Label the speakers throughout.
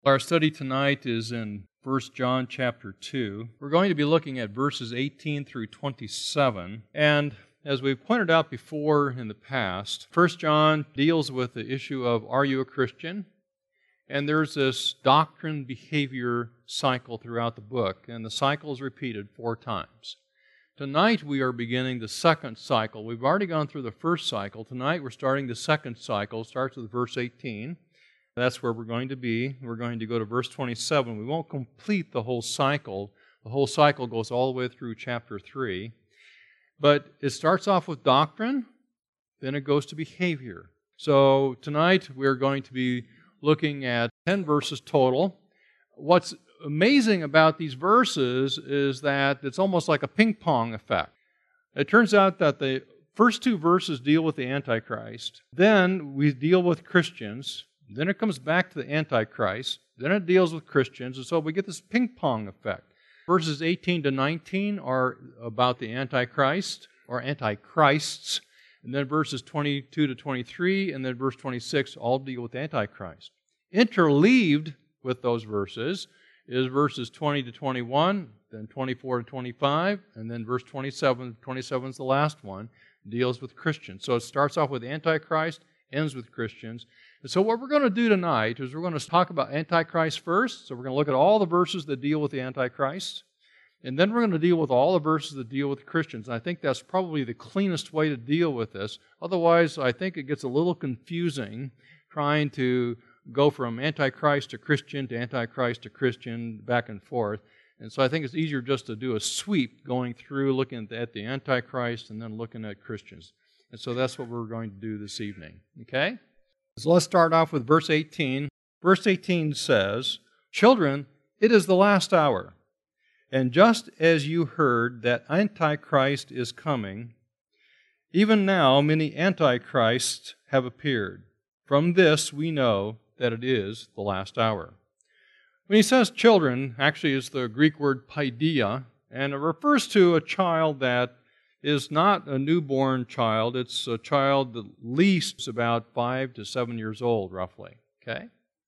Speaker 1: Our study tonight is in 1 John chapter 2. We're going to be looking at verses 18 through 27. And as we've pointed out before in the past, 1 John deals with the issue of, are you a Christian? And there's this doctrine-behavior cycle throughout the book, and the cycle is repeated 4 times. Tonight we are beginning the second cycle. We've already gone through the first cycle. Tonight we're starting the second cycle. It starts with verse 18. That's where we're going to be. We're going to go to verse 27. We won't complete the whole cycle. The whole cycle goes all the way through chapter 3. But it starts off with doctrine, then it goes to behavior. So tonight we're going to be looking at 10 verses total. What's amazing about these verses is that it's almost like a ping-pong effect. It turns out that the first 2 verses deal with the Antichrist. Then we deal with Christians. Then it comes back to the Antichrist. Then it deals with Christians. And so we get this ping-pong effect. Verses 18 to 19 are about the Antichrist, or Antichrists. And then verses 22 to 23, and then verse 26 all deal with the Antichrist. Interleaved with those verses is verses 20 to 21, then 24 to 25, and then verse 27. 27 is the last one, deals with Christians. So it starts off with Antichrist, ends with Christians. And so what we're going to do tonight is we're going to talk about Antichrist first. So we're going to look at all the verses that deal with the Antichrist. And then we're going to deal with all the verses that deal with Christians. And I think that's probably the cleanest way to deal with this. Otherwise, I think it gets a little confusing trying to go from Antichrist to Christian to Antichrist to Christian, back and forth. And so I think it's easier just to do a sweep going through, looking at the Antichrist and then looking at Christians. And so that's what we're going to do this evening. Okay? So let's start off with verse 18. Verse 18 says, "Children, it is the last hour. And just as you heard that Antichrist is coming, even now many Antichrists have appeared. From this we know that it is the last hour." When he says children, actually it's the Greek word paideia, and it refers to a child that is not a newborn child. It's a child at least about 5 to 7 years old, roughly. Okay?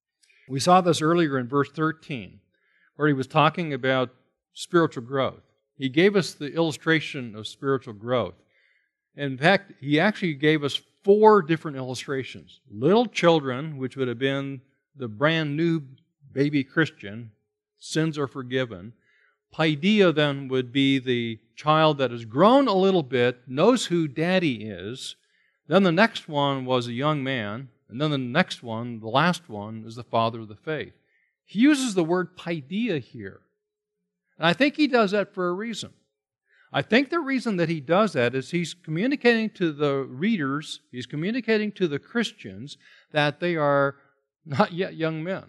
Speaker 1: We saw this earlier in verse 13, where he was talking about spiritual growth. He gave us the illustration of spiritual growth. In fact, he actually gave us 4 different illustrations. Little children, which would have been the brand new baby Christian, sins are forgiven. Paideia then would be the child that has grown a little bit, knows who daddy is. Then the next one was a young man. And then the next one, the last one, is the father of the faith. He uses the word paideia here. And I think he does that for a reason. I think the reason that he does that is he's communicating to the readers, he's communicating to the Christians that they are not yet young men.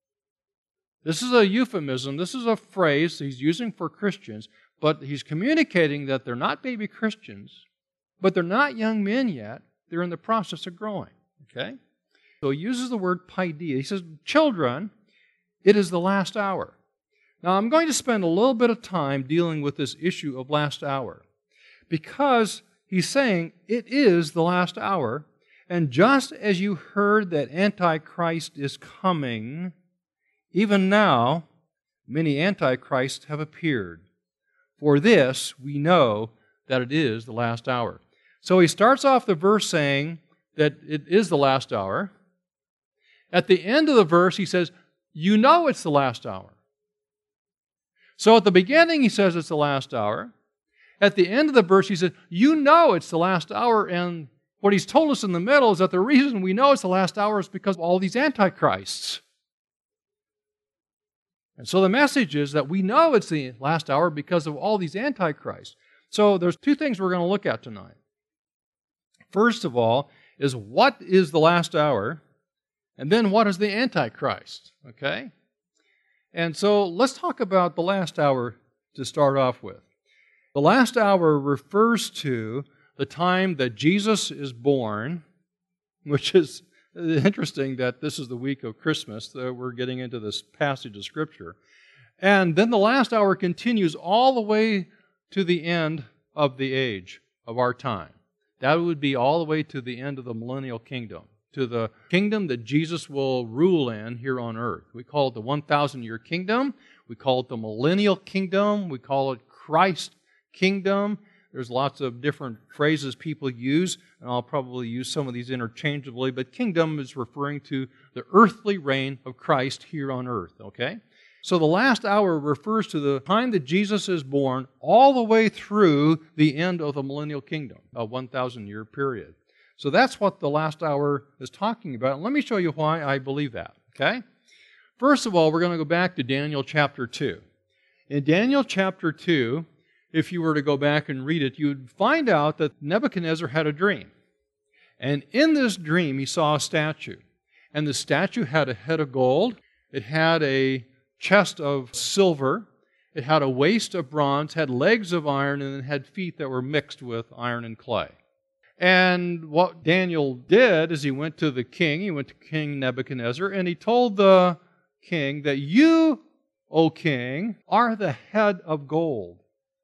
Speaker 1: This is a euphemism, this is a phrase he's using for Christians, but he's communicating that they're not baby Christians, but they're not young men yet, they're in the process of growing. Okay? So he uses the word paideia. He says, "Children, it is the last hour." Now, I'm going to spend a little bit of time dealing with this issue of last hour because he's saying it is the last hour, and just as you heard that Antichrist is coming, even now many Antichrists have appeared. For this we know that it is the last hour. So he starts off the verse saying that it is the last hour. At the end of the verse he says, you know it's the last hour. So at the beginning he says it's the last hour. At the end of the verse he says, you know it's the last hour, and what he's told us in the middle is that the reason we know it's the last hour is because of all these antichrists. And so the message is that we know it's the last hour because of all these antichrists. So there's 2 things we're going to look at tonight. First of all is what is the last hour, and then what is the Antichrist, okay? And so let's talk about the last hour to start off with. The last hour refers to the time that Jesus is born, which is interesting that this is the week of Christmas, that we're getting into this passage of Scripture. And then the last hour continues all the way to the end of the age of our time. That would be all the way to the end of the millennial kingdom. to the kingdom that Jesus will rule in here on earth. We call it the 1,000-year kingdom. We call it the millennial kingdom. We call it Christ's kingdom. There's lots of different phrases people use, and I'll probably use some of these interchangeably, but kingdom is referring to the earthly reign of Christ here on earth, okay? So the last hour refers to the time that Jesus is born all the way through the end of the millennial kingdom, a 1,000-year period. So that's what the last hour is talking about. And let me show you why I believe that, okay? First of all, we're going to go back to Daniel chapter 2. In Daniel chapter 2, if you were to go back and read it, you'd find out that Nebuchadnezzar had a dream. And in this dream, he saw a statue. And the statue had a head of gold. It had a chest of silver. It had a waist of bronze, had legs of iron, and it had feet that were mixed with iron and clay. And what Daniel did is he went to King Nebuchadnezzar, and he told the king that you, O king, are the head of gold.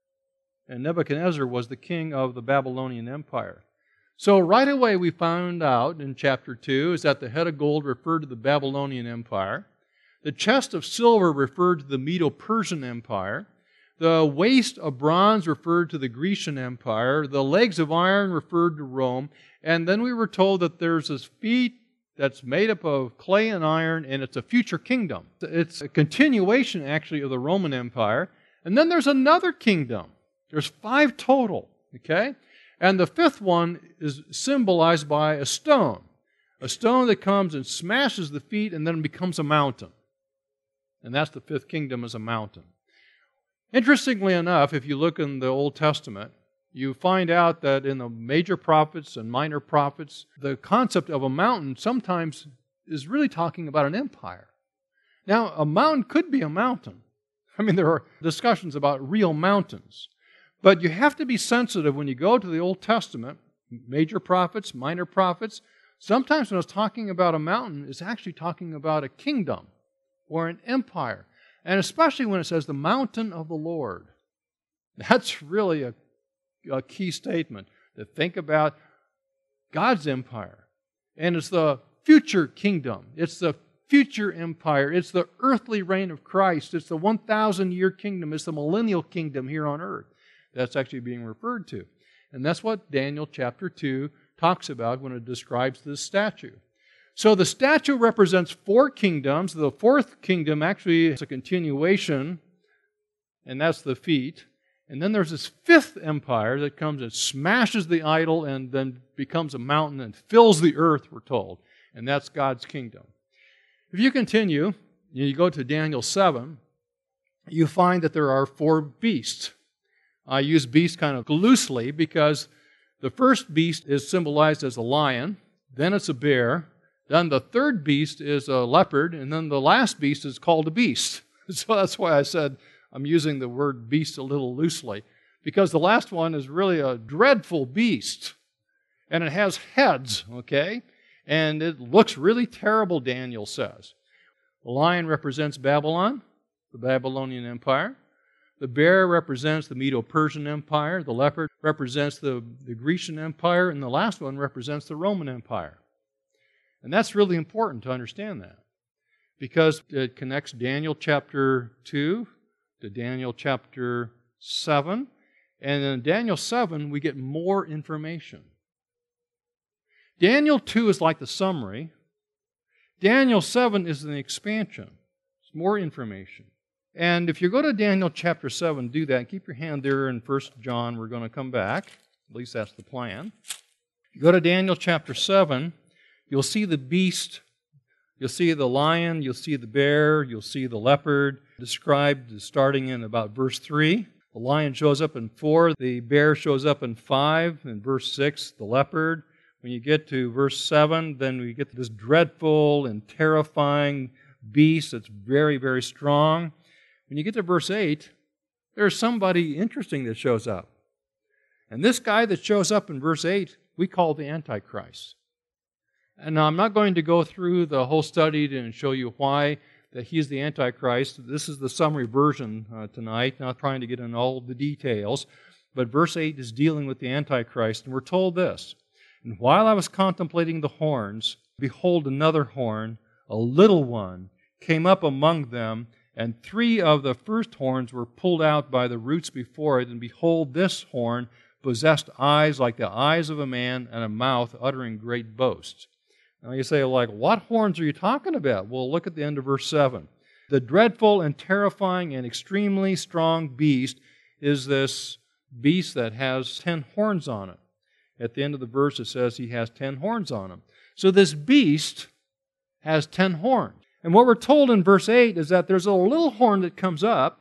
Speaker 1: And Nebuchadnezzar was the king of the Babylonian Empire. So right away we found out in chapter 2 is that the head of gold referred to the Babylonian Empire. The chest of silver referred to the Medo-Persian Empire. The waist of bronze referred to the Grecian Empire. The legs of iron referred to Rome. And then we were told that there's this feet that's made up of clay and iron, and it's a future kingdom. It's a continuation, actually, of the Roman Empire. And then there's another kingdom. There's 5 total, okay? And the 5th one is symbolized by a stone that comes and smashes the feet and then becomes a mountain. And that's the 5th kingdom, as a mountain. Interestingly enough, if you look in the Old Testament, you find out that in the major prophets and minor prophets, the concept of a mountain sometimes is really talking about an empire. Now, a mountain could be a mountain. I mean, there are discussions about real mountains. But you have to be sensitive when you go to the Old Testament, major prophets, minor prophets. Sometimes when it's talking about a mountain, it's actually talking about a kingdom or an empire. And especially when it says the mountain of the Lord. That's really a key statement, to think about God's empire. And it's the future kingdom. It's the future empire. It's the earthly reign of Christ. It's the 1,000-year kingdom. It's the millennial kingdom here on earth. That's actually being referred to. And that's what Daniel chapter 2 talks about when it describes this statue. So the statue represents 4 kingdoms. The 4th kingdom actually is a continuation, and that's the feet. And then there's this 5th empire that comes and smashes the idol and then becomes a mountain and fills the earth, we're told. And that's God's kingdom. If you continue, you go to Daniel 7, you find that there are 4 beasts. I use beast kind of loosely because the first beast is symbolized as a lion, then it's a bear, then the 3rd beast is a leopard, and then the last beast is called a beast. So that's why I said I'm using the word beast a little loosely, because the last one is really a dreadful beast, and it has heads, okay? And it looks really terrible, Daniel says. The lion represents Babylon, the Babylonian Empire. The bear represents the Medo-Persian Empire. The leopard represents the Grecian Empire. And the last one represents the Roman Empire. And that's really important to understand that, because it connects Daniel chapter 2 to Daniel chapter 7. And in Daniel 7, we get more information. Daniel 2 is like the summary. Daniel 7 is an expansion. It's more information. And if you go to Daniel chapter 7, do that. Keep your hand there in 1 John. We're going to come back. At least that's the plan. You go to Daniel chapter 7, you'll see the beast. You'll see the lion. You'll see the bear. You'll see the leopard, described starting in about verse 3. The lion shows up in 4. The bear shows up in 5. In verse 6, the leopard. When you get to verse 7, then we get this dreadful and terrifying beast that's very, very strong. When you get to verse 8, there's somebody interesting that shows up. And this guy that shows up in verse 8, we call the Antichrist. And now I'm not going to go through the whole study and show you why that he's the Antichrist. This is the summary version tonight, not trying to get into all the details. But verse 8 is dealing with the Antichrist. And we're told this: "And while I was contemplating the horns, behold, another horn, a little one, came up among them, and 3 of the first horns were pulled out by the roots before it, and behold, this horn possessed eyes like the eyes of a man, and a mouth uttering great boasts. Now you say, like, what horns are you talking about? Well, look at the end of verse 7. The dreadful and terrifying and extremely strong beast is this beast that has 10 horns on it. At the end of the verse it says he has 10 horns on him. So this beast has 10 horns. And what we're told in verse 8 is that there's a little horn that comes up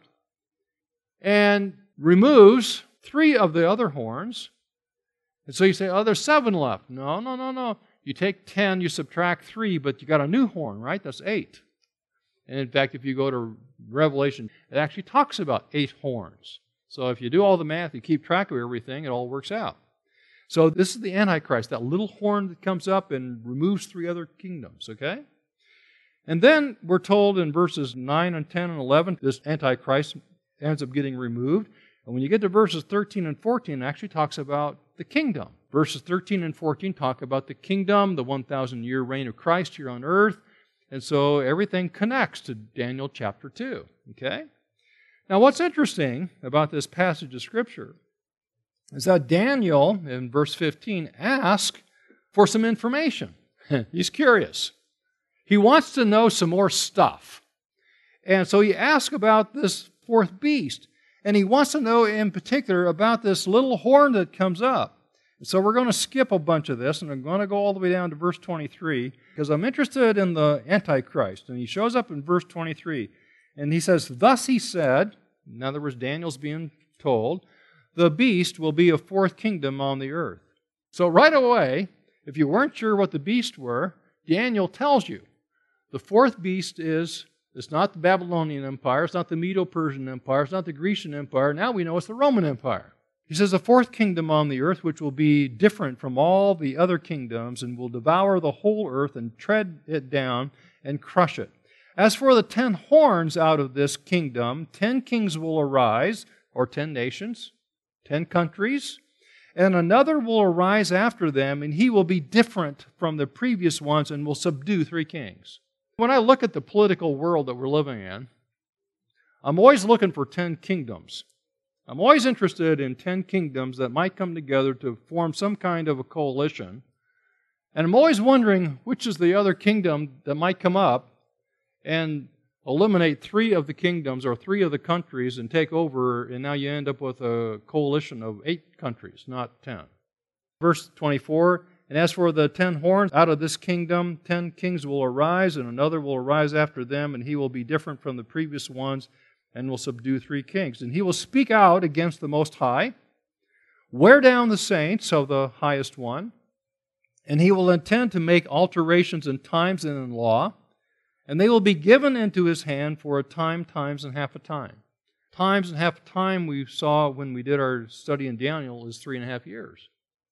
Speaker 1: and removes 3 of the other horns. And so you say, oh, there's 7 left. No. You take 10, you subtract 3, but you got a new horn, right? That's 8. And in fact, if you go to Revelation, it actually talks about 8 horns. So if you do all the math, you keep track of everything, it all works out. So this is the Antichrist, that little horn that comes up and removes 3 other kingdoms, okay? And then we're told in verses 9 and 10 and 11, this Antichrist ends up getting removed. And when you get to verses 13 and 14, it actually talks about the kingdom. Verses 13 and 14 talk about the kingdom, the 1,000-year reign of Christ here on earth. And so everything connects to Daniel chapter 2, okay? Now what's interesting about this passage of Scripture is that Daniel, in verse 15, asks for some information. He's curious. He wants to know some more stuff. And so he asks about this 4th beast. And he wants to know in particular about this little horn that comes up. So we're going to skip a bunch of this, and I'm going to go all the way down to verse 23, because I'm interested in the Antichrist. And he shows up in verse 23, and he says, thus he said, in other words, Daniel's being told, the beast will be a 4th kingdom on the earth. So right away, if you weren't sure what the beast were, Daniel tells you. The 4th beast it's not the Babylonian Empire, it's not the Medo-Persian Empire, it's not the Grecian Empire, now we know it's the Roman Empire. He says a 4th kingdom on the earth which will be different from all the other kingdoms and will devour the whole earth and tread it down and crush it. As for the 10 horns out of this kingdom, 10 kings will arise, or 10 nations, 10 countries, and another will arise after them, and he will be different from the previous ones and will subdue 3 kings. When I look at the political world that we're living in, I'm always looking for 10 kingdoms. I'm always interested in 10 kingdoms that might come together to form some kind of a coalition. And I'm always wondering which is the other kingdom that might come up and eliminate 3 of the kingdoms or 3 of the countries and take over, and now you end up with a coalition of 8 countries, not 10. Verse 24, and as for the 10 horns, out of this kingdom 10 kings will arise, and another will arise after them, and he will be different from the previous ones, and will subdue 3 kings. And he will speak out against the Most High, wear down the saints of the highest one, and he will intend to make alterations in times and in law, and they will be given into his hand for a time, times, and half a time. Times and half a time we saw when we did our study in Daniel is 3.5 years.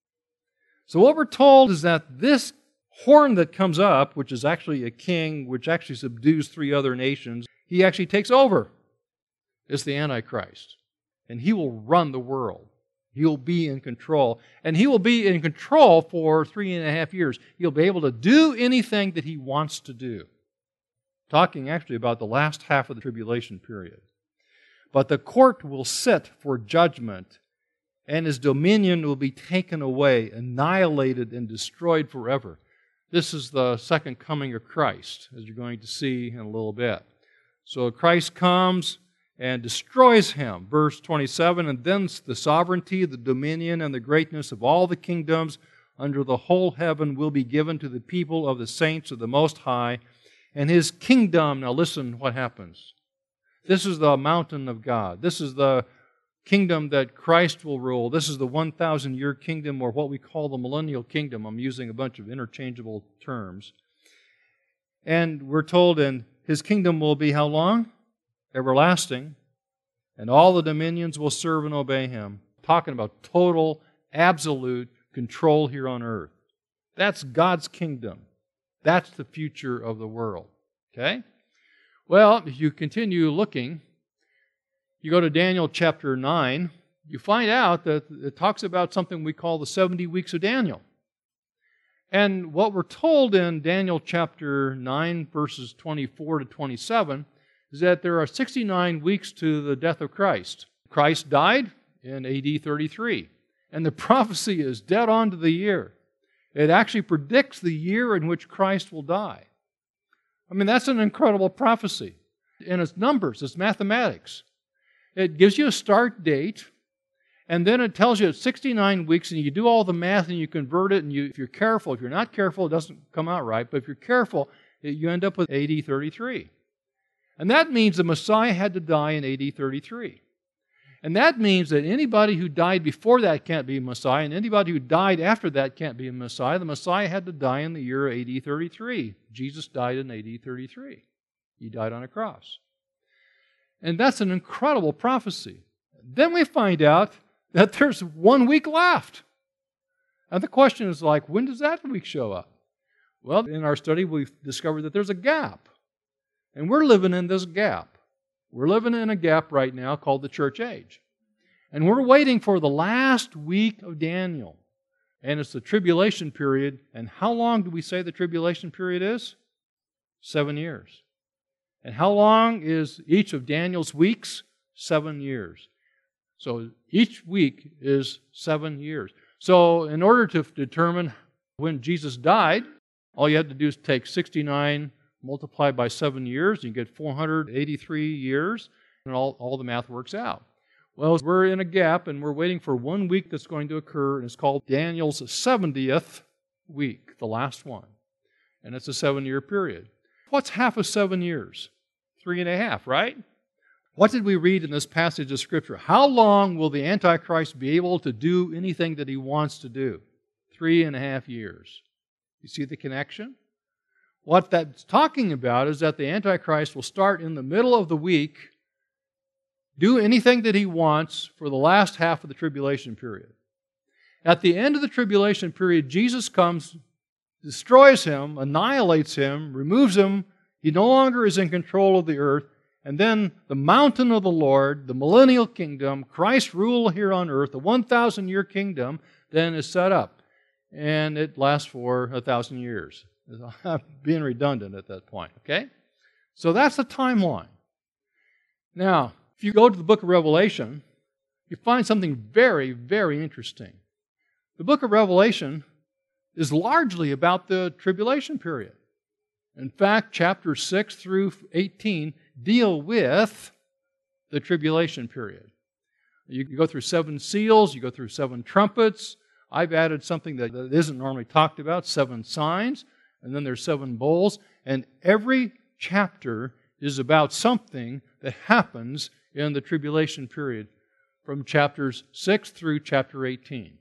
Speaker 1: So what we're told is that this horn that comes up, which is actually a king, which actually subdues 3 other nations, he actually takes over. It's the Antichrist. And he will run the world. He will be in control. And he will be in control for 3.5 years. He'll be able to do anything that he wants to do. Talking actually about the last half of the tribulation period. But the court will sit for judgment, and his dominion will be taken away, annihilated, and destroyed forever. This is the second coming of Christ, as you're going to see in a little bit. So Christ comes and destroys him. Verse 27, and then the sovereignty, the dominion, and the greatness of all the kingdoms under the whole heaven will be given to the people of the saints of the Most High, and his kingdom, now listen what happens. This is the mountain of God. This is the kingdom that Christ will rule. This is the 1,000-year kingdom, or what we call the millennial kingdom. I'm using a bunch of interchangeable terms. And we're told, and his kingdom will be how long? Everlasting. And all the dominions will serve and obey him. Talking about total, absolute control here on earth. That's God's kingdom. That's the future of the world. Okay? Well, if you continue looking, you go to Daniel chapter 9, you find out that it talks about something we call the 70 weeks of Daniel. And what we're told in Daniel chapter 9, verses 24 to 27, is that there are 69 weeks to the death of Christ. Christ died in AD 33, and the prophecy is dead on to the year. It actually predicts the year in which Christ will die. I mean, that's an incredible prophecy. And it's numbers, it's mathematics. It gives you a start date, and then it tells you it's 69 weeks, and you do all the math, and you convert it, and if you're careful, if you're not careful, it doesn't come out right, but if you're careful, you end up with AD 33. And that means the Messiah had to die in AD 33. And that means that anybody who died before that can't be a Messiah, and anybody who died after that can't be a Messiah. The Messiah had to die in the year AD 33. Jesus died in AD 33. He died on a cross. And that's an incredible prophecy. Then we find out that there's 1 week left. And the question is like, when does that week show up? Well, in our study, we've discovered that there's a gap. And we're living in this gap. We're living in a gap right now called the church age. And we're waiting for the last week of Daniel. And it's the tribulation period. And how long do we say the tribulation period is? 7 years. And how long is each of Daniel's weeks? 7 years. So each week is 7 years. So in order to determine when Jesus died, all you have to do is take 69 multiplied by 7 years, and you get 483 years, and all the math works out. Well, we're in a gap, and we're waiting for 1 week that's going to occur, and it's called Daniel's 70th week, the last one. And it's a 7-year period. What's half of 7 years? 3.5, right? What did we read in this passage of Scripture? How long will the Antichrist be able to do anything that he wants to do? 3.5 years. You see the connection? What that's talking about is that the Antichrist will start in the middle of the week, do anything that he wants for the last half of the tribulation period. At the end of the tribulation period, Jesus comes, destroys him, annihilates him, removes him. He no longer is in control of the earth. And then the mountain of the Lord, the millennial kingdom, Christ's rule here on earth, the 1,000-year kingdom, then is set up. And it lasts for 1,000 years. Being redundant at that point, okay? So that's the timeline. Now, if you go to the book of Revelation, you find something very, very interesting. The book of Revelation is largely about the tribulation period. In fact, chapters 6 through 18 deal with the tribulation period. You go through 7 seals, you go through 7 trumpets. I've added something that isn't normally talked about, 7 signs. And then there's 7 bowls, and every chapter is about something that happens in the tribulation period from chapters 6 through chapter 18.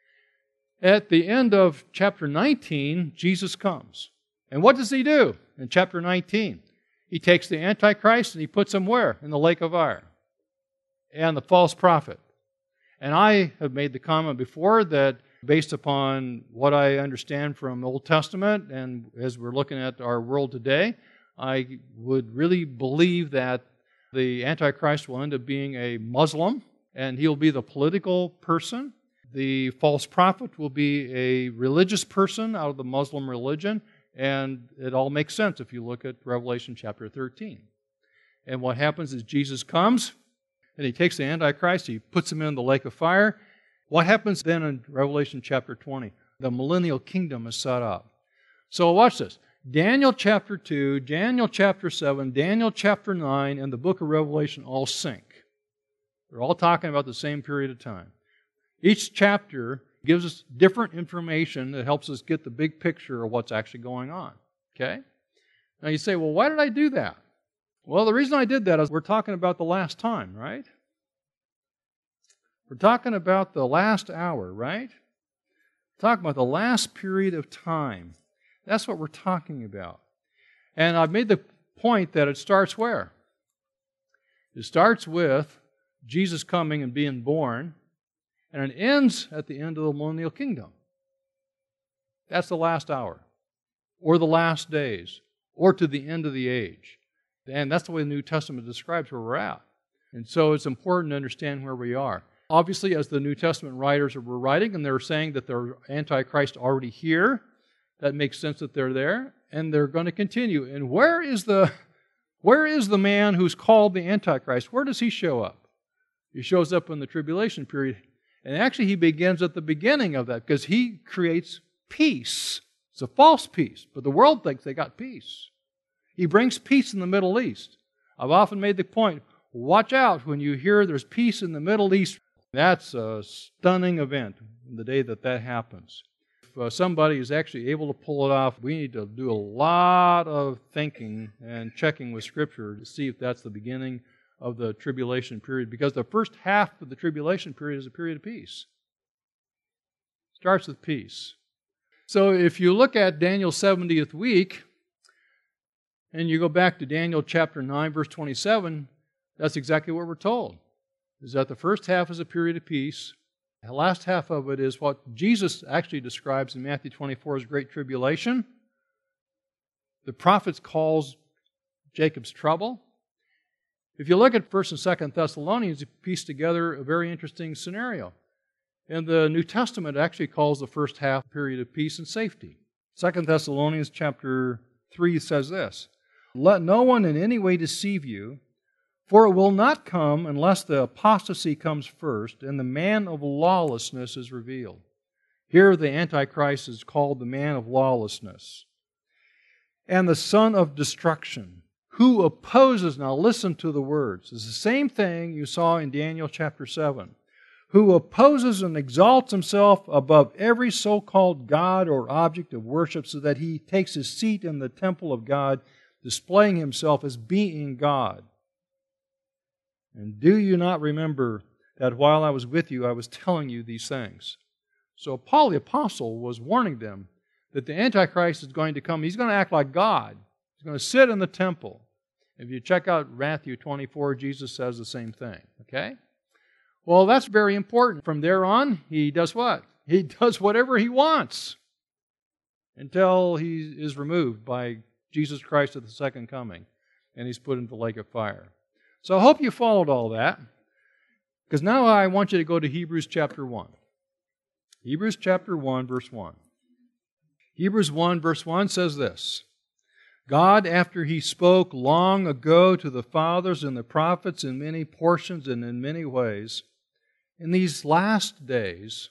Speaker 1: At the end of chapter 19, Jesus comes. And what does he do in chapter 19? He takes the Antichrist and he puts him where? In the lake of fire. And the false prophet. And I have made the comment before that based upon what I understand from the Old Testament, and as we're looking at our world today, I would really believe that the Antichrist will end up being a Muslim, and he'll be the political person. The false prophet will be a religious person out of the Muslim religion, and it all makes sense if you look at Revelation chapter 13. And what happens is Jesus comes, and he takes the Antichrist, he puts him in the lake of fire. What happens then in Revelation chapter 20? The millennial kingdom is set up. So watch this. Daniel chapter 2, Daniel chapter 7, Daniel chapter 9, and the book of Revelation all sync. They're all talking about the same period of time. Each chapter gives us different information that helps us get the big picture of what's actually going on. Okay? Now you say, well, why did I do that? Well, the reason I did that is we're talking about the last time, right? We're talking about the last hour, right? We're talking about the last period of time. That's what we're talking about. And I've made the point that it starts where? It starts with Jesus coming and being born, and it ends at the end of the millennial kingdom. That's the last hour, or the last days, or to the end of the age. And that's the way the New Testament describes where we're at. And so it's important to understand where we are. Obviously, as the New Testament writers were writing, and they're saying that there's Antichrist already here, That makes sense that they're there, and they're going to continue. And where is the man who's called the Antichrist? Where does he show up? He shows up in the tribulation period. And actually he begins at the beginning of that because he creates peace. It's a false peace, but the world thinks they got peace. He brings peace in the Middle East. I've often made the point, watch out when you hear there's peace in the Middle East. That's a stunning event the day that happens. If somebody is actually able to pull it off, we need to do a lot of thinking and checking with Scripture to see if that's the beginning of the tribulation period, because the first half of the tribulation period is a period of peace. Starts with peace. So if you look at Daniel's 70th week, and you go back to Daniel chapter 9, verse 27, that's exactly what we're told, is that the first half is a period of peace. The last half of it is what Jesus actually describes in Matthew 24 as great tribulation. The prophets calls Jacob's trouble. If you look at 1st and 2nd Thessalonians, you piece together a very interesting scenario. And the New Testament actually calls the first half period of peace and safety. 2 Thessalonians chapter 3 says this, "Let no one in any way deceive you, for it will not come unless the apostasy comes first and the man of lawlessness is revealed." Here the Antichrist is called the man of lawlessness. "And the son of destruction, who opposes," now listen to the words, it's the same thing you saw in Daniel chapter 7, "who opposes and exalts himself above every so-called God or object of worship, so that he takes his seat in the temple of God, displaying himself as being God. And do you not remember that while I was with you, I was telling you these things?" So Paul the Apostle was warning them that the Antichrist is going to come. He's going to act like God. He's going to sit in the temple. If you check out Matthew 24, Jesus says the same thing. Okay? Well, that's very important. From there on, he does what? He does whatever he wants until he is removed by Jesus Christ at the second coming, and he's put into the lake of fire. So I hope you followed all that, because now I want you to go to Hebrews chapter 1. Hebrews chapter 1, verse 1. Hebrews 1, verse 1 says this, "God, after He spoke long ago to the fathers and the prophets in many portions and in many ways, in these last days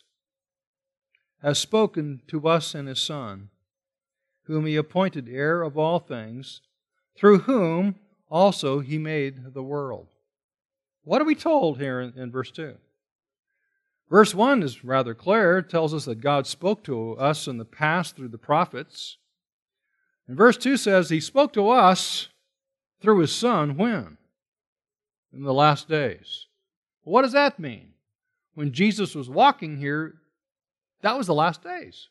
Speaker 1: has spoken to us in His Son, whom He appointed heir of all things, through whom also He made the world." What are we told here in verse 2? Verse 1 is rather clear. It tells us that God spoke to us in the past through the prophets. And verse 2 says He spoke to us through His Son when? In the last days. What does that mean? When Jesus was walking here, that was the last days.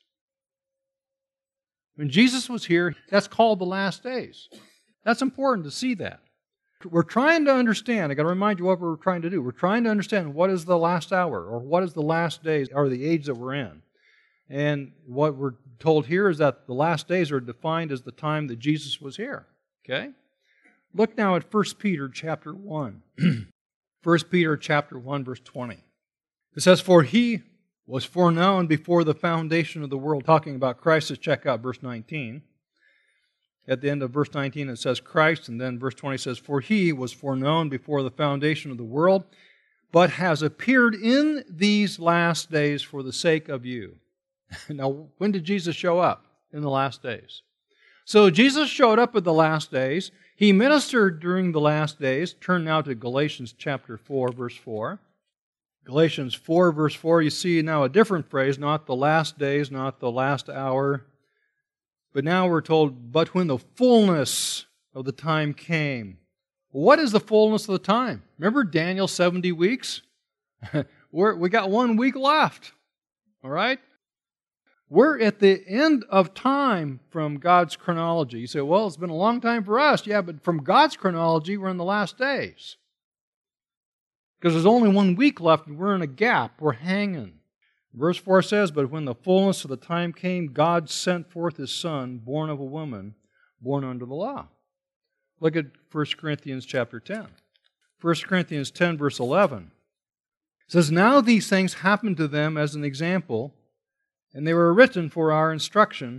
Speaker 1: When Jesus was here, that's called the last days. That's important to see that. We're trying to understand, I've got to remind you what we're trying to do. We're trying to understand what is the last hour, or what is the last days, or the age that we're in. And what we're told here is that the last days are defined as the time that Jesus was here. Okay? Look now at 1 Peter chapter 1. 1 Peter chapter 1, verse 20. It says, "For He was foreknown before the foundation of the world." Talking about Christ, let's check out verse 19. At the end of verse 19 it says Christ, and then verse 20 says, "For He was foreknown before the foundation of the world, but has appeared in these last days for the sake of you." Now, when did Jesus show up? In the last days. So Jesus showed up at the last days. He ministered during the last days. Turn now to Galatians chapter 4, verse 4. Galatians 4, verse 4, you see now a different phrase, not the last days, not the last hour. But now we're told, "But when the fullness of the time came." What is the fullness of the time? Remember Daniel's 70 weeks? We got 1 week left. All right? We're at the end of time from God's chronology. You say, "Well, it's been a long time for us." Yeah, but from God's chronology, we're in the last days. Because there's only 1 week left, and we're in a gap. We're hanging. Verse 4 says, "But when the fullness of the time came, God sent forth His Son, born of a woman, born under the law." Look at 1 Corinthians chapter 10. 1 Corinthians 10, verse 11. It says, "Now these things happened to them as an example, and they were written for our instruction,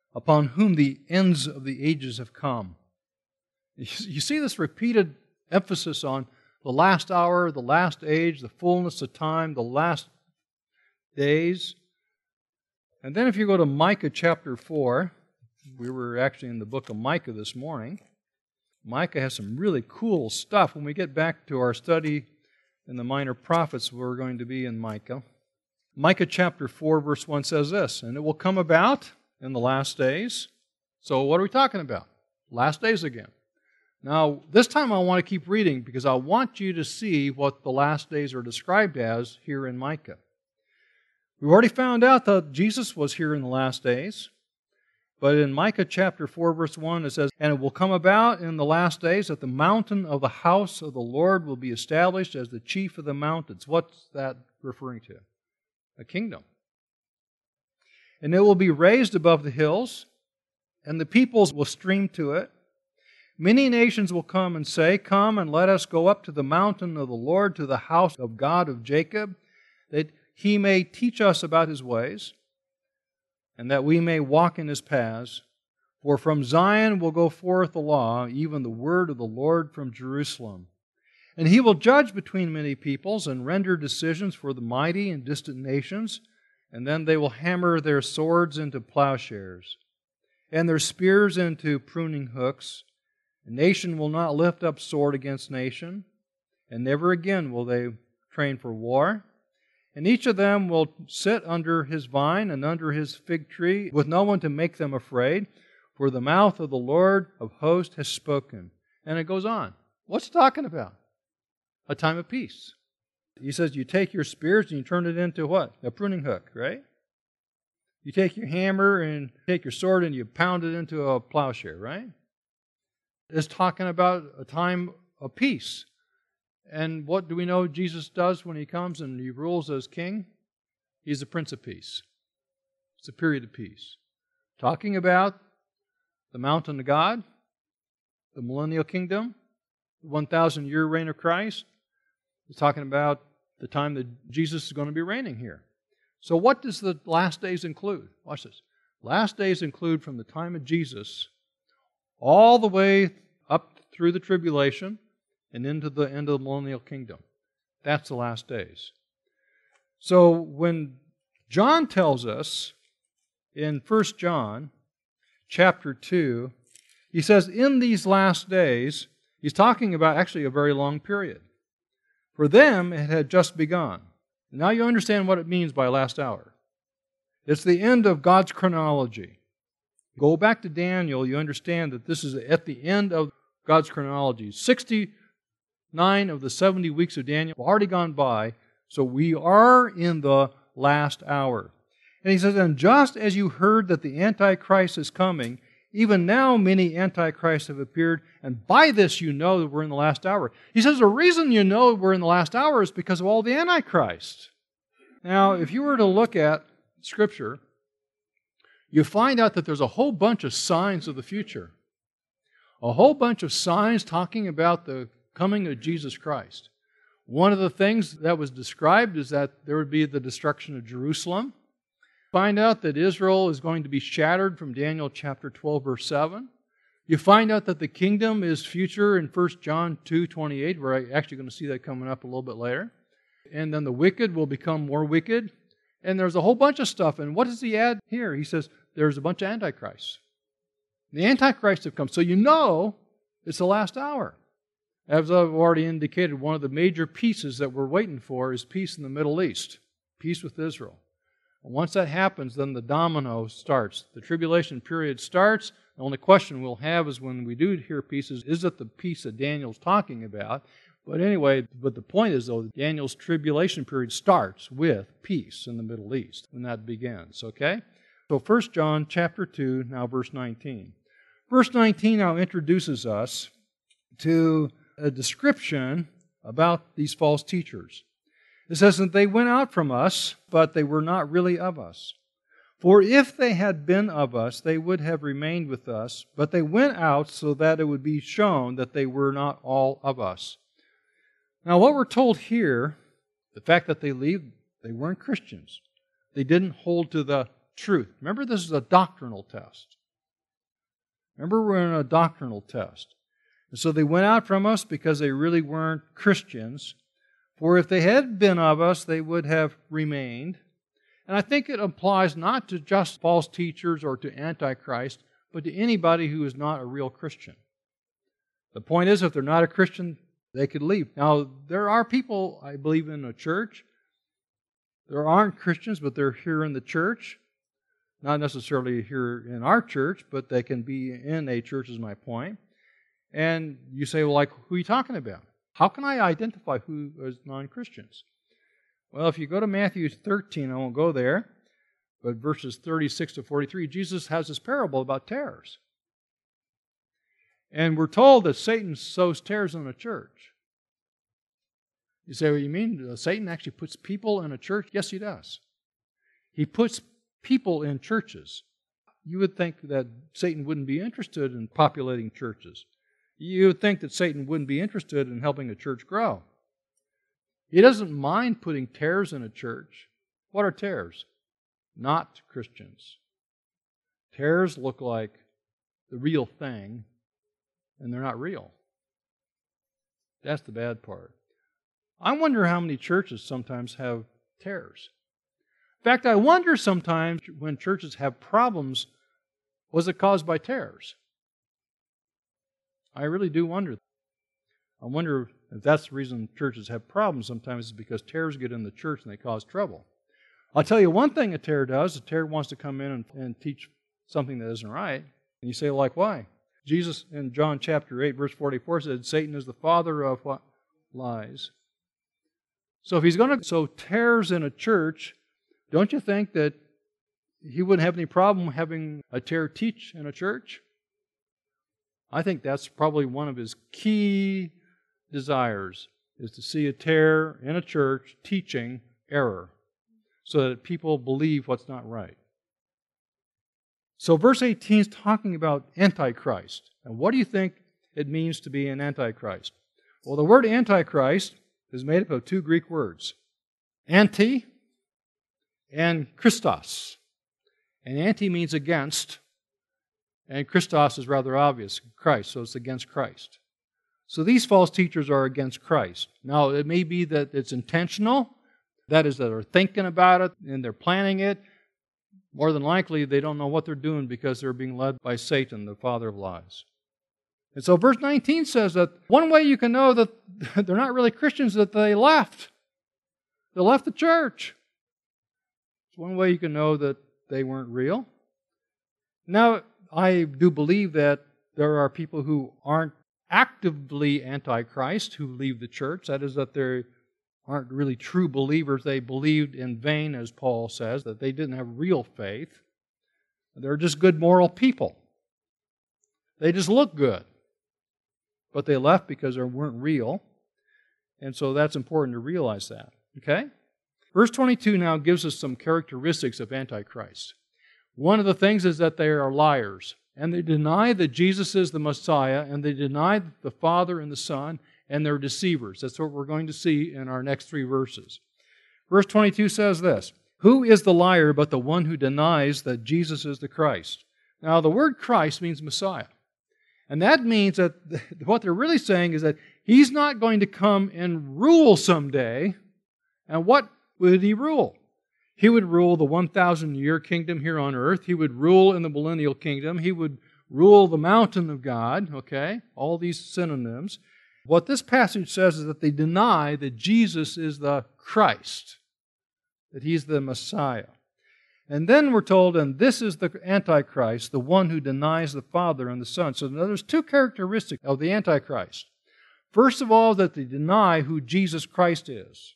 Speaker 1: upon whom the ends of the ages have come. You see this repeated emphasis on the last hour, the last age, the fullness of time, the last days. And then if you go to Micah chapter 4, we were actually in the book of Micah this morning. Micah has some really cool stuff. When we get back to our study in the minor prophets, we're going to be in Micah. Micah chapter 4 verse 1 says this, "And it will come about in the last days." So what are we talking about? Last days again. Now, this time I want to keep reading because I want you to see what the last days are described as here in Micah. We've already found out that Jesus was here in the last days. But in Micah chapter 4 verse 1 it says, "And it will come about in the last days that the mountain of the house of the Lord will be established as the chief of the mountains." What's that referring to? A kingdom. "And it will be raised above the hills, and the peoples will stream to it. Many nations will come and say, 'Come and let us go up to the mountain of the Lord, to the house of God of Jacob, that He may teach us about His ways, and that we may walk in His paths. For from Zion will go forth the law, even the word of the Lord from Jerusalem. And He will judge between many peoples, and render decisions for the mighty and distant nations. And then they will hammer their swords into plowshares, and their spears into pruning hooks. A nation will not lift up sword against nation, and never again will they train for war. And each of them will sit under his vine and under his fig tree, with no one to make them afraid, for the mouth of the Lord of hosts has spoken." And it goes on. What's it talking about? A time of peace. He says you take your spears and you turn it into what? A pruning hook, right? You take your hammer and take your sword and you pound it into a plowshare, right? It's talking about a time of peace. And what do we know Jesus does when He comes and He rules as King? He's the Prince of Peace. It's a period of peace. Talking about the mountain of God, the millennial kingdom, the 1,000-year reign of Christ. He's talking about the time that Jesus is going to be reigning here. So what does the last days include? Watch this. Last days include from the time of Jesus all the way up through the tribulation and into the end of the millennial kingdom. That's the last days. So when John tells us in 1 John chapter 2, he says, in these last days, he's talking about actually a very long period. For them, it had just begun. Now you understand what it means by last hour. It's the end of God's chronology. Go back to Daniel, you understand that this is at the end of God's chronology. 69 of the 70 weeks of Daniel have already gone by, so we are in the last hour. And he says, and just as you heard that the Antichrist is coming, even now many Antichrists have appeared, and by this you know that we're in the last hour. He says the reason you know we're in the last hour is because of all the Antichrists. Now, if you were to look at Scripture, you find out that there's a whole bunch of signs of the future. A whole bunch of signs talking about the coming of Jesus Christ. One of the things that was described is that there would be the destruction of Jerusalem. Find out that Israel is going to be shattered from Daniel chapter 12, verse 7. You find out that the kingdom is future in 1 John 2:28. We're actually going to see that coming up a little bit later. And then the wicked will become more wicked. And there's a whole bunch of stuff. And what does he add here? He says there's a bunch of antichrists. The antichrists have come. So you know it's the last hour. As I've already indicated, one of the major pieces that we're waiting for is peace in the Middle East. Peace with Israel. And once that happens, then the domino starts. The tribulation period starts. The only question we'll have is when we do hear peace, is it the peace that Daniel's talking about? But anyway, but the point is, though, Daniel's tribulation period starts with peace in the Middle East when that begins, okay? So 1 John chapter 2, now verse 19. Verse 19 now introduces us to a description about these false teachers. It says that they went out from us, but they were not really of us. For if they had been of us, they would have remained with us, but they went out so that it would be shown that they were not all of us. Now what we're told here, the fact that they weren't Christians. They didn't hold to the truth. Remember, this is a doctrinal test. Remember, we're in a doctrinal test. And so they went out from us because they really weren't Christians. For if they had been of us, they would have remained. And I think it applies not to just false teachers or to Antichrist, but to anybody who is not a real Christian. The point is, if they're not a Christian, they could leave. Now, there are people, I believe, in a church. There aren't Christians, but they're here in the church. Not necessarily here in our church, but they can be in a church, is my point. And you say, well, like, who are you talking about? How can I identify who is non-Christians? Well, if you go to Matthew 13, I won't go there, but verses 36 to 43, Jesus has this parable about tares. And we're told that Satan sows tares in a church. You say, well, you mean Satan actually puts people in a church? Yes, he does. He puts people in churches. You would think that Satan wouldn't be interested in populating churches. You would think that Satan wouldn't be interested in helping a church grow. He doesn't mind putting tares in a church. What are tares? Not Christians. Tares look like the real thing, and they're not real. That's the bad part. I wonder how many churches sometimes have tares. In fact, I wonder sometimes when churches have problems, was it caused by tares? I really do wonder. I wonder if that's the reason churches have problems sometimes is because tares get in the church and they cause trouble. I'll tell you one thing a tare does. A tare wants to come in and teach something that isn't right. And you say, like, why? Jesus in John chapter 8, verse 44 said, Satan is the father of what? Lies. So if he's going to sow tares in a church, don't you think that he wouldn't have any problem having a tare teach in a church? I think that's probably one of his key desires, is to see a tare in a church teaching error so that people believe what's not right. So verse 18 is talking about Antichrist. And what do you think it means to be an Antichrist? Well, the word Antichrist is made up of two Greek words, anti and Christos. And anti means against, and Christos is rather obvious, Christ, so it's against Christ. So these false teachers are against Christ. Now, it may be that it's intentional, that is, that they're thinking about it and they're planning it. More than likely, they don't know what they're doing because they're being led by Satan, the father of lies. And so verse 19 says that one way you can know that they're not really Christians is that they left. They left the church. It's one way you can know that they weren't real. Now, I do believe that there are people who aren't actively antichrist who leave the church. That is, that they aren't really true believers. They believed in vain, as Paul says, that they didn't have real faith. They're just good moral people. They just look good. But they left because they weren't real. And so that's important to realize that. Okay? Verse 22 now gives us some characteristics of Antichrist. One of the things is that they are liars. And they deny that Jesus is the Messiah. And they deny the Father and the Son. And they're deceivers. That's what we're going to see in our next three verses. Verse 22 says this, Who is the liar but the one who denies that Jesus is the Christ? Now, the word Christ means Messiah. And that means that what they're really saying is that He's not going to come and rule someday. And what would He rule? He would rule the 1,000-year kingdom here on earth. He would rule in the millennial kingdom. He would rule the mountain of God. Okay? All these synonyms. What this passage says is that they deny that Jesus is the Christ, that He's the Messiah. And then we're told, and this is the Antichrist, the one who denies the Father and the Son. So now there's two characteristics of the Antichrist. First of all, that they deny who Jesus Christ is.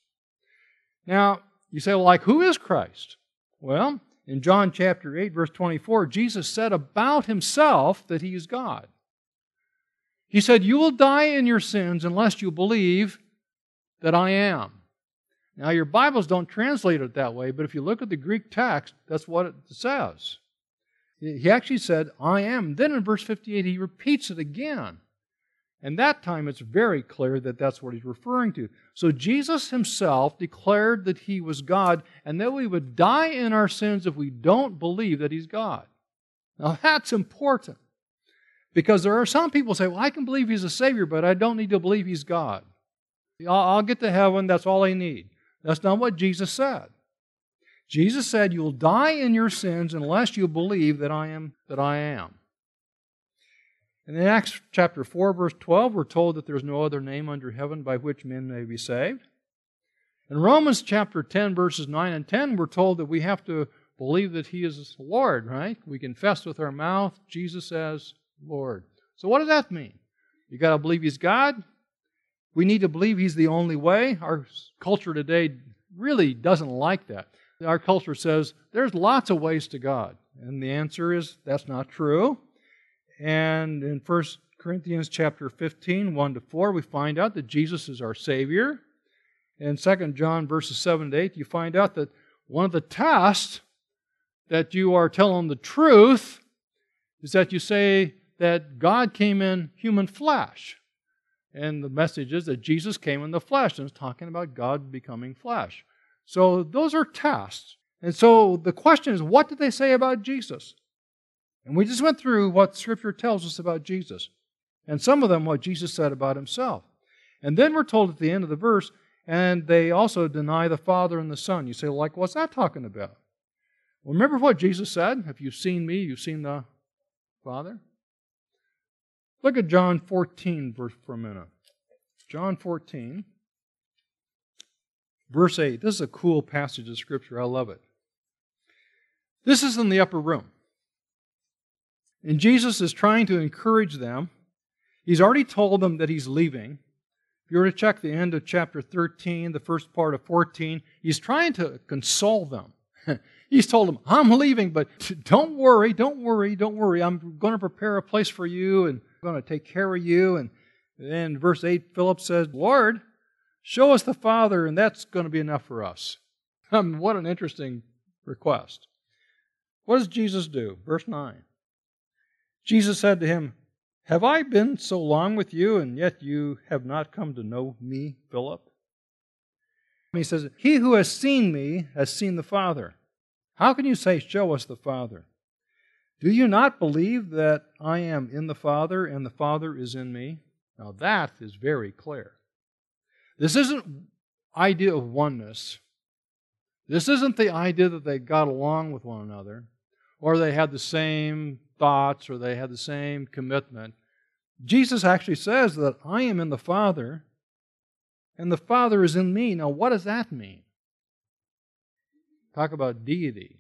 Speaker 1: Now, you say, well, like, who is Christ? Well, in John chapter 8, verse 24, Jesus said about Himself that He is God. He said, you will die in your sins unless you believe that I am. Now, your Bibles don't translate it that way, but if you look at the Greek text, that's what it says. He actually said, I am. Then in verse 58, He repeats it again. And that time it's very clear that that's what He's referring to. So Jesus Himself declared that He was God and that we would die in our sins if we don't believe that He's God. Now, that's important. Because there are some people who say, well, I can believe He's a Savior, but I don't need to believe He's God. I'll get to heaven, that's all I need. That's not what Jesus said. Jesus said, you'll die in your sins unless you believe that I am. And in Acts chapter 4, verse 12, we're told that there's no other name under heaven by which men may be saved. In Romans chapter 10, verses 9 and 10, we're told that we have to believe that He is the Lord, right? We confess with our mouth Jesus as Lord. So what does that mean? You got to believe He's God. We need to believe He's the only way. Our culture today really doesn't like that. Our culture says there's lots of ways to God. And the answer is that's not true. And in 1 Corinthians chapter 15, 1-4, we find out that Jesus is our Savior. In 2 John verses 7-8, you find out that one of the tests that you are telling the truth is that you say that God came in human flesh. And the message is that Jesus came in the flesh, and it's talking about God becoming flesh. So those are tests. And so the question is, what did they say about Jesus? And we just went through what Scripture tells us about Jesus. And some of them what Jesus said about Himself. And then we're told at the end of the verse, and they also deny the Father and the Son. You say, well, like, what's that talking about? Well, remember what Jesus said? If you've seen me, you've seen the Father. Look at John 14 for a minute. John 14, verse 8. This is a cool passage of Scripture. I love it. This is in the upper room. And Jesus is trying to encourage them. He's already told them that He's leaving. If you were to check the end of chapter 13, the first part of 14, He's trying to console them. He's told them, I'm leaving, but don't worry. I'm going to prepare a place for you, and I'm going to take care of you. And then verse 8, Philip says, Lord, show us the Father, and that's going to be enough for us. What an interesting request. What does Jesus do? Verse 9. Jesus said to him, have I been so long with you, and yet you have not come to know me, Philip? He says, he who has seen me has seen the Father. How can you say, show us the Father? Do you not believe that I am in the Father, and the Father is in me? Now that is very clear. This isn't idea of oneness. This isn't the idea that they got along with one another, or they had the same thoughts, or they had the same commitment. Jesus actually says that I am in the Father, and the Father is in me. Now, what does that mean? Talk about deity.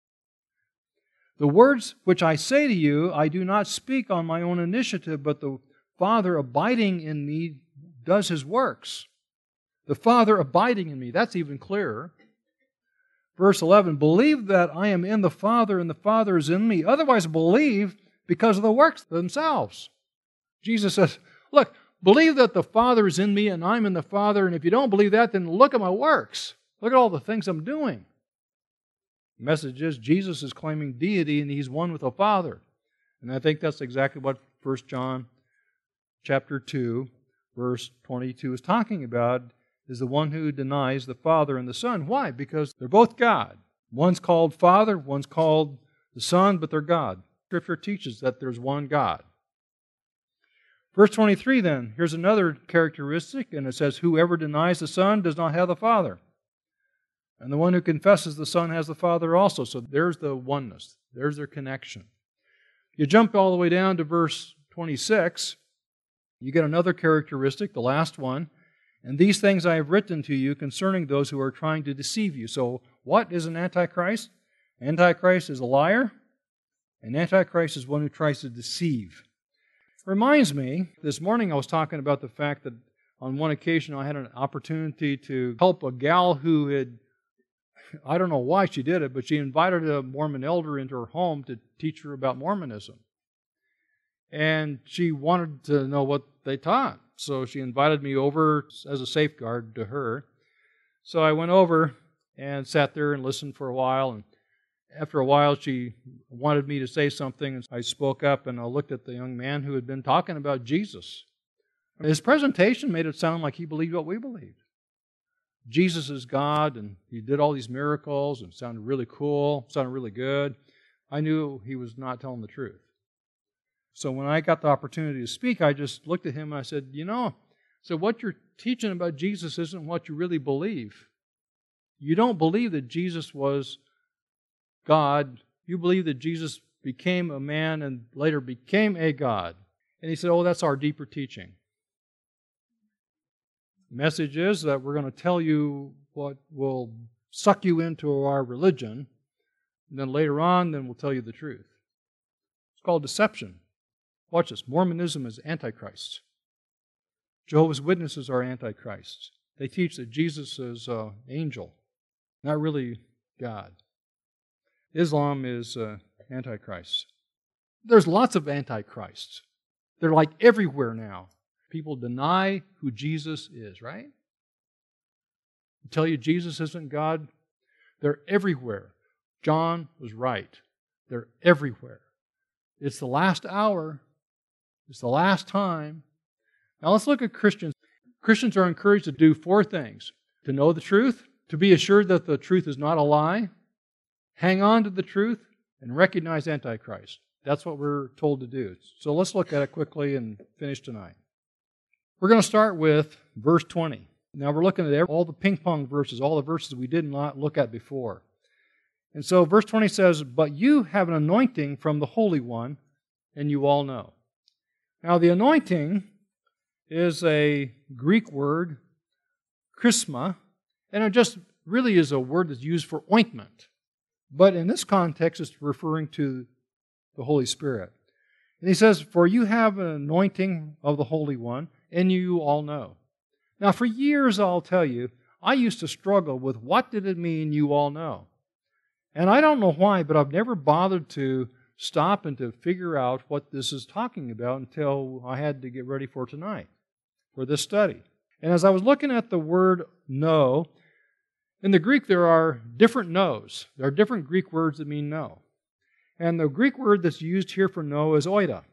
Speaker 1: The words which I say to you, I do not speak on my own initiative, but the Father abiding in me does His works. The Father abiding in me. That's even clearer. Verse 11, believe that I am in the Father and the Father is in me. Otherwise, believe because of the works themselves. Jesus says, look, believe that the Father is in me and I'm in the Father, and if you don't believe that, then look at my works. Look at all the things I'm doing. The message is Jesus is claiming deity and He's one with the Father. And I think that's exactly what 1 John chapter 2, verse 22 is talking about, is the one who denies the Father and the Son. Why? Because they're both God. One's called Father, one's called the Son, but they're God. Scripture teaches that there's one God. Verse 23 then, here's another characteristic, and it says, whoever denies the Son does not have the Father. And the one who confesses the Son has the Father also. So there's the oneness. There's their connection. You jump all the way down to verse 26, you get another characteristic, the last one. And these things I have written to you concerning those who are trying to deceive you. So what is an Antichrist? Antichrist is a liar. An Antichrist is one who tries to deceive. Reminds me, this morning I was talking about the fact that on one occasion I had an opportunity to help a gal who had, I don't know why she did it, but she invited a Mormon elder into her home to teach her about Mormonism. And she wanted to know what they taught. So she invited me over as a safeguard to her. So I went over and sat there and listened for a while. And after a while, she wanted me to say something. And I spoke up and I looked at the young man who had been talking about Jesus. His presentation made it sound like he believed what we believed. Jesus is God, and He did all these miracles, and it sounded really cool, sounded really good. I knew he was not telling the truth. So when I got the opportunity to speak, I just looked at him and I said, so what you're teaching about Jesus isn't what you really believe. You don't believe that Jesus was God. You believe that Jesus became a man and later became a God. And he said, that's our deeper teaching. The message is that we're going to tell you what will suck you into our religion, and then later on, then we'll tell you the truth. It's called deception. Watch this. Mormonism is Antichrist. Jehovah's Witnesses are Antichrist. They teach that Jesus is an angel, not really God. Islam is Antichrist. There's lots of Antichrists. They're like everywhere now. People deny who Jesus is, right? Tell you Jesus isn't God. They're everywhere. John was right. They're everywhere. It's the last hour. It's the last time. Now let's look at Christians. Christians are encouraged to do 4 things. To know the truth, to be assured that the truth is not a lie, hang on to the truth, and recognize Antichrist. That's what we're told to do. So let's look at it quickly and finish tonight. We're going to start with verse 20. Now we're looking at all the ping pong verses, all the verses we did not look at before. And so verse 20 says, "But you have an anointing from the Holy One, and you all know." Now the anointing is a Greek word, chrisma, and it just really is a word that's used for ointment. But in this context, it's referring to the Holy Spirit. And he says, "For you have an anointing of the Holy One, and you all know." Now for years, I'll tell you, I used to struggle with what did it mean, you all know? And I don't know why, but I've never bothered to stop and to figure out what this is talking about until I had to get ready for tonight, for this study. And as I was looking at the word know, in the Greek there are different knows. There are different Greek words that mean know. And the Greek word that's used here for know is oida.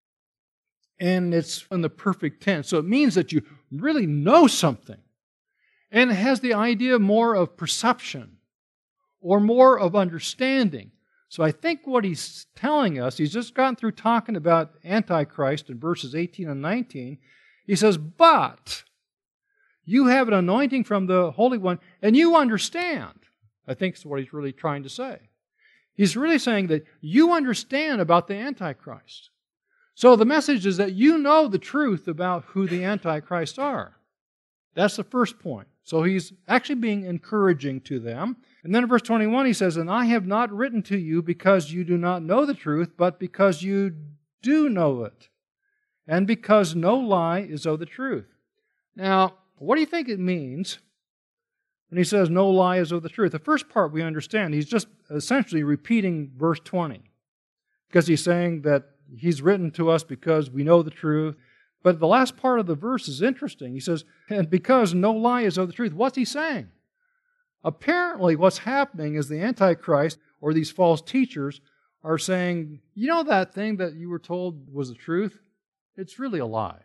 Speaker 1: And it's in the perfect tense. So it means that you really know something. And it has the idea more of perception or more of understanding. So I think what he's telling us, he's just gotten through talking about Antichrist in verses 18 and 19. He says, "But you have an anointing from the Holy One, and you understand." I think is what he's really trying to say. He's really saying that you understand about the Antichrist. So the message is that you know the truth about who the Antichrists are. That's the first point. So he's actually being encouraging to them. And then in verse 21 he says, "And I have not written to you because you do not know the truth, but because you do know it, and because no lie is of the truth." Now, what do you think it means when he says no lie is of the truth? The first part we understand. He's just essentially repeating verse 20. Because he's saying that he's written to us because we know the truth. But the last part of the verse is interesting. He says, "And because no lie is of the truth." What's he saying? Apparently what's happening is the Antichrist or these false teachers are saying, you know that thing that you were told was the truth? It's really a lie.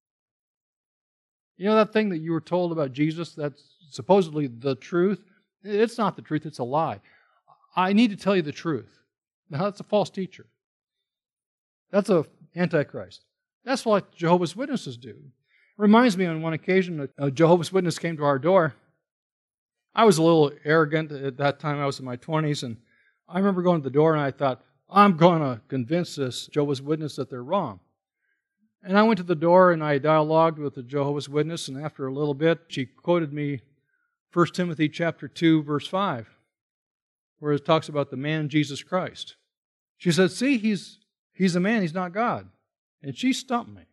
Speaker 1: You know that thing that you were told about Jesus that's supposedly the truth? It's not the truth, it's a lie. I need to tell you the truth. Now that's a false teacher. That's an Antichrist. That's what Jehovah's Witnesses do. It reminds me on one occasion, a Jehovah's Witness came to our door. I was a little arrogant at that time. I was in my 20s, and I remember going to the door and I thought, I'm going to convince this Jehovah's Witness that they're wrong. And I went to the door and I dialogued with the Jehovah's Witness, and after a little bit, she quoted me 1 Timothy chapter 2, verse 5, where it talks about the man Jesus Christ. She said, "See, he's a man, he's not God." And she stumped me.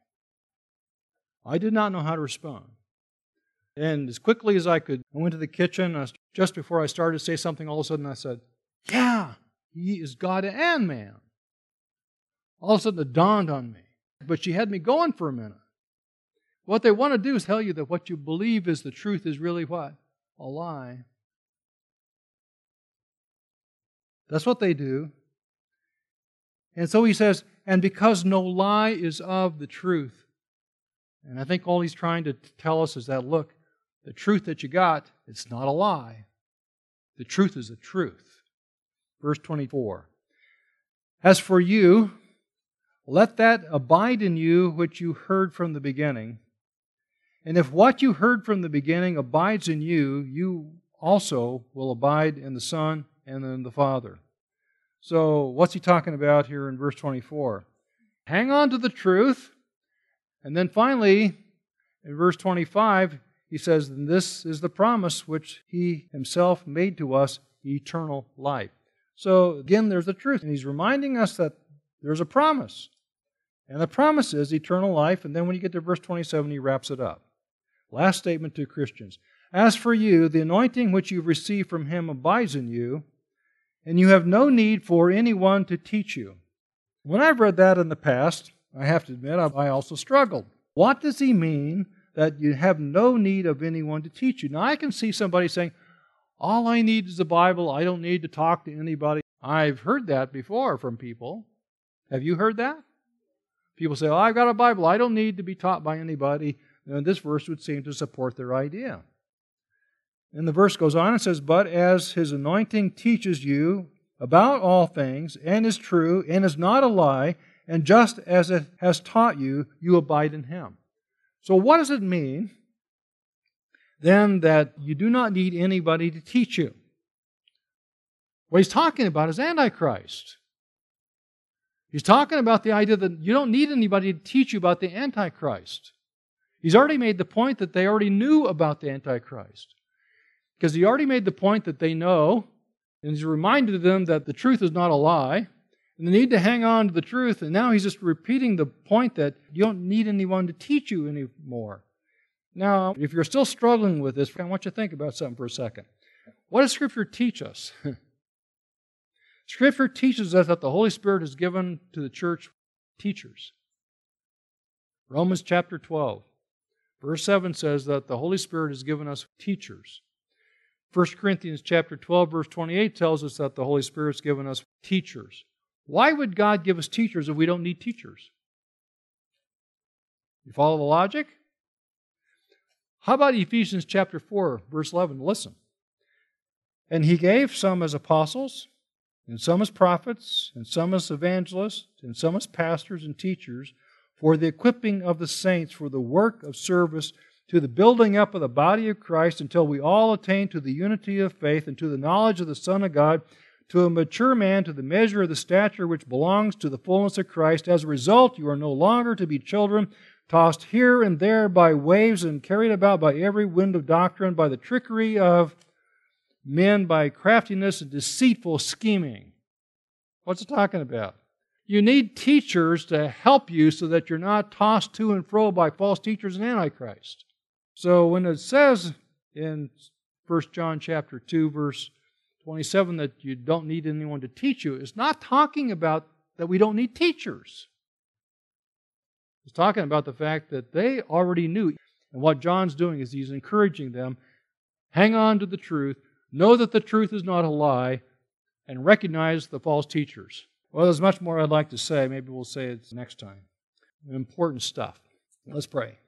Speaker 1: I did not know how to respond. And as quickly as I could, I went to the kitchen. Just before I started to say something, all of a sudden I said, "Yeah, he is God and man." All of a sudden it dawned on me. But she had me going for a minute. What they want to do is tell you that what you believe is the truth is really what? A lie. That's what they do. And so he says, "And because no lie is of the truth." And I think all he's trying to tell us is that, look, the truth that you got, it's not a lie. The truth is the truth. Verse 24. "As for you, let that abide in you which you heard from the beginning. And if what you heard from the beginning abides in you, you also will abide in the Son and in the Father. So what's he talking about here in verse 24? Hang on to the truth. And then finally, in verse 25, he says, and this is the promise which he himself made to us, eternal life. So again, there's the truth. And he's reminding us that there's a promise. And the promise is eternal life. And then when you get to verse 27, he wraps it up. Last statement to Christians. As for you, the anointing which you've received from him abides in you, and you have no need for anyone to teach you. When I've read that in the past, I have to admit, I also struggled. What does he mean that you have no need of anyone to teach you? Now, I can see somebody saying, all I need is the Bible. I don't need to talk to anybody. I've heard that before from people. Have you heard that? People say, oh, I've got a Bible. I don't need to be taught by anybody. And this verse would seem to support their idea. And the verse goes on and says, but as his anointing teaches you about all things, and is true, and is not a lie, and just as it has taught you, you abide in him. So what does it mean, then, that you do not need anybody to teach you? What he's talking about is Antichrist. He's talking about the idea that you don't need anybody to teach you about the Antichrist. He's already made the point that they already knew about the Antichrist. Because he already made the point that they know, and he's reminded them that the truth is not a lie, and they need to hang on to the truth, and now he's just repeating the point that you don't need anyone to teach you anymore. Now, if you're still struggling with this, I want you to think about something for a second. What does Scripture teach us? Scripture teaches us that the Holy Spirit is given to the church teachers. Romans chapter 12. Verse 7 says that the Holy Spirit has given us teachers. 1 Corinthians chapter 12, verse 28 tells us that the Holy Spirit's given us teachers. Why would God give us teachers if we don't need teachers? You follow the logic? How about Ephesians chapter 4, verse 11? Listen. And he gave some as apostles, and some as prophets, and some as evangelists, and some as pastors and teachers, for the equipping of the saints for the work of service, to the building up of the body of Christ, until we all attain to the unity of faith and to the knowledge of the Son of God, to a mature man, to the measure of the stature which belongs to the fullness of Christ. As a result, you are no longer to be children, tossed here and there by waves and carried about by every wind of doctrine, by the trickery of men, by craftiness and deceitful scheming. What's it talking about? You need teachers to help you so that you're not tossed to and fro by false teachers and Antichrist. So when it says in 1 John chapter 2, verse 27, that you don't need anyone to teach you, it's not talking about that we don't need teachers. It's talking about the fact that they already knew. And what John's doing is he's encouraging them, hang on to the truth, know that the truth is not a lie, and recognize the false teachers. Well, there's much more I'd like to say. Maybe we'll say it next time. Important stuff. Let's pray.